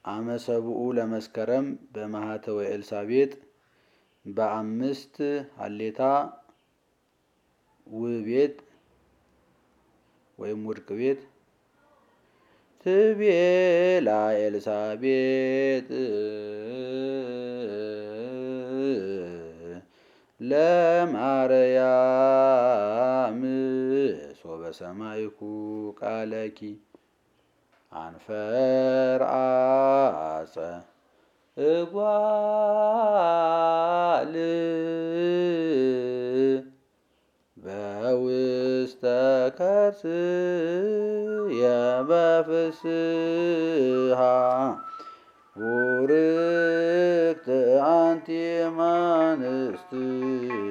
አመሰብኡ ለመስከረም በማህተወ ኤልሳቤጥ በ5 ሀሌታ ውቤት ወይም ውድቅ ቤት ትቤላ ኤልሳቤጥ ለማርያም ሶበ ሰማይኩ ቃለኪ አንፈርአጸ እጓል በውስተ ከርስየ በፍስሐ ቡርክት አንቲ እምአንስት